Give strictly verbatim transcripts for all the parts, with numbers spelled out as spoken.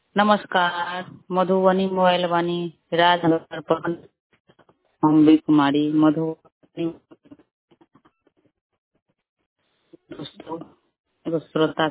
नमस्कार, मधुबनी मोबाइल वाणी राजनगर प्रखंड अम्बी कुमारी मधुबनी दोस्तों एगो श्रोता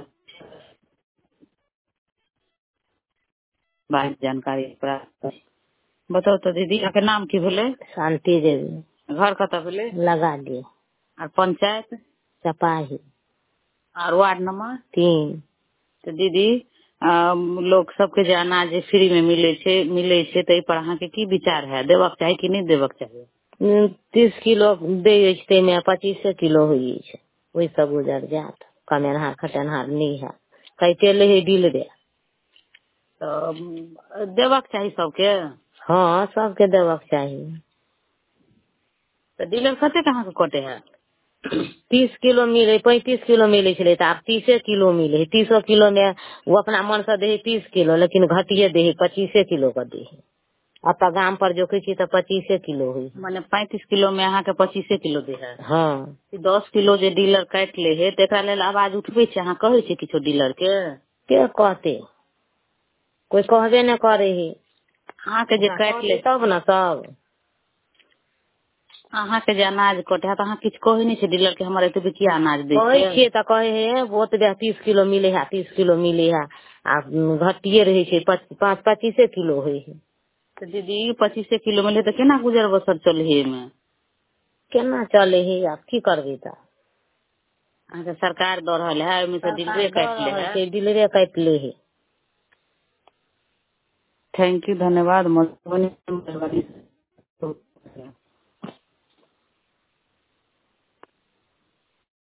बात जानकारी प्राप्त करी। बताओ तो दीदी आपके नाम की भेले? शांति देवी। घर कत भेले? लगा दिए। और पंचायत? चपाही। और वार्ड नंबर? तीन। तो दीदी आ, लोग सबके जे अनाज फ्री में मिले छे मिले छे तो पर अहाँ के की विचार है, देवक चाहिए कि नहीं देवक चाहिए? तीस किलो दे छे में पच्चीस किलो हुई छे वही सब गुजर जात। कमेनहार खटनहार नहीं है कहते ले डील दे तो देवक चाहिए सबके? हाँ सबके देवक चाहिए। तो डीलर कते कहाँ के कटे है? तीस किलो मिले पैंतीस किलो मिले छे तो आप तीसे किलो मिले तीसो किलो में वो अपना मन से दे तीस किलो लेकिन घटिए दे पच्चीसे किलो का दे। अब तो गांव पर जो कही तो पच्चीसे किलो हुई माने पैंतीस किलो में अहाँ के पच्चीसे किलो दे है। हाँ दस किलो जे डीलर काट ले है तो एकरा लेल आवाज उठबे छे, अहाँ कहे छे किछो डीलर के? के कहते कोई कहबे न करे है। अहाँ के जे काट ले तब न सब अहाँ के जे अनाज कटे है तो अहाँ किछ कहे नहीं छे डीलर के हमारे एतबे किया अनाज दे कहे छे? छे तो कहे है वो तो तीस किलो मिले है तीस किलो मिले है आ घटिए रहे छे पाँच पच्चीसे किलो हुई है। तो दीदी पच्चीसे किलो मिले तो केना गुजर बसर चले है में? केना चले है आप की करबे त अहाँ के सरकार दे रहल है ओमे से डीलरे काट ले है। डीलरे काट ले है। थैंक यू, धन्यवाद। मधुबनी